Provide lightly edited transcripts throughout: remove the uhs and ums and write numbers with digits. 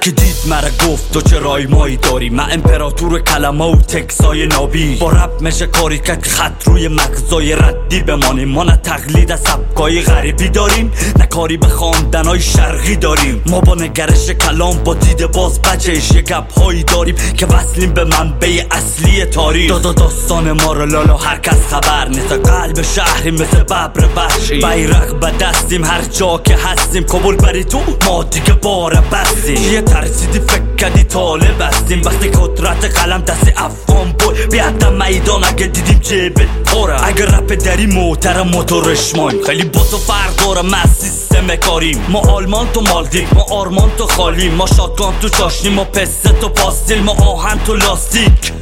که دید مرا گفت تو چه رای مایی داری. من امپراتور کلمه و تکسای نابی. با رپ میشه کاری که خط روی مغزای ردی بمانیم. ما نه تقلید از سبکای غریبی داریم، نه کاری به خواندنای شرقی داریم. ما با نگرش کلام با دید باز بچش یه گپ هایی داریم که وصلیم به منبع اصلی تاریخ. داستان ما رو لالا هر کس خبر نیست. قلب شهری مثل ببر وحشی، بیرق به دستیم هر جا که هستیم. کابل بری تو ما دیگه باره بستیم. یه ترسیدی فکر کردی طالب هستیم. وقتی قدرت قلم دست افغان بود بیادم میدان اگه دیدیم جیبت پره. اگه رپ داری محترم موتورش مایم. خیلی با تو فرق داره ما سیستم کاریم. ما آلمان تو مالدیو، ما آرمان تو خالیم. ما شاتگان تو چاشنی، ما پسته تو پاستیل. ما آهن تو لاستیک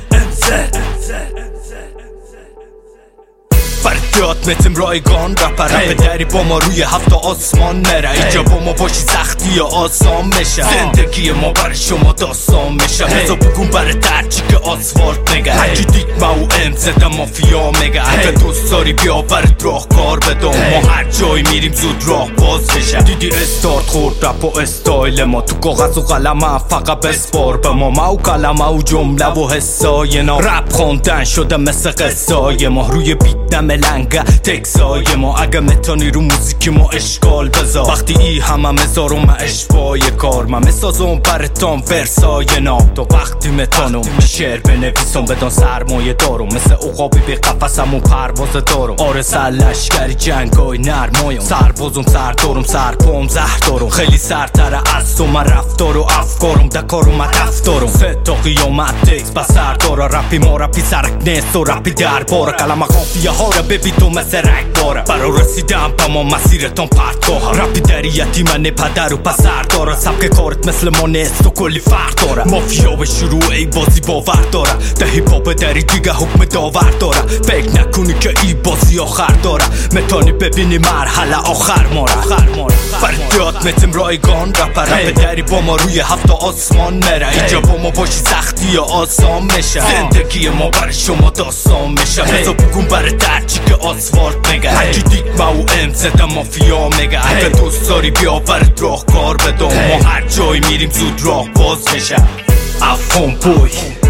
فردیات متم رایگان رپ داری با ما روی هفت آسمان نره. اینجا با ما باشی سختی یا آسان میشه. زندگی ما برای شما داستان میشه. بزا بگون برای ترچی که آسفالت نگه. هرکی دید ما و امزده مافیا میگه. اگه دوست داری بیا برات راه کار بدم. ما هر جایی میریم زود راه باز بشه. دیدی استارت خورد رپ و استایل ما. تو کاغذ و قلم فقط بسپار به ما. ما و کلمه و جمله و حسای نا. رپ خوندن شده مثل قصای ما. روی بیت ملنگه تکسای ما. اگه میتونی رو موزیک ما اشکال بذار. وقتی ای همه مزارم من اشبای کار. من مسازم برتان ورسای نام. تو وقتی میتونم شعر بنویسم بدان سرمایه دارم. مثل عقابی به قفسم و پرواز دارم. آرسه لشکری جنگای نرمایم. سربازم سر دارم سرپام زهر دارم. خیلی سرتره از تو من رفتار و افکارم. دکارم من دفتارم. سه تا قیامت دکس بسر داره. رپی ما رپی سرک نیست و رپی درباره. کلمه قافیه ها رو ببین تو مثل رگ داره. برا رسیدم با ما مسیرتان پرتگاه. رپی دریتی من پدر و پسر داره. سبک کارت مثل ما نیست و کلی فرق داره. مافیا به شروع ای بازی باور داره. ده هیپ هاپ دری دیگه حکم داور داره. فکر نکنی که ای بازی آخر داره. میتونی ببینی مرحله آخر ماره. فردیات متم رایگان رپ دری با ما روی هفت آسمان میره. اینجا با ما باشی سختی یا آسان میشه. زندگی ما برای شما داستان میشه. بزا بگون برای ترچی که آسفالت نگه. هرکی دید ما و امزده مافیا میگه. اگه دوست داری بیا برات راه کار بدم. ما هر جایی میریم زود راه باز میشه. افغان بوی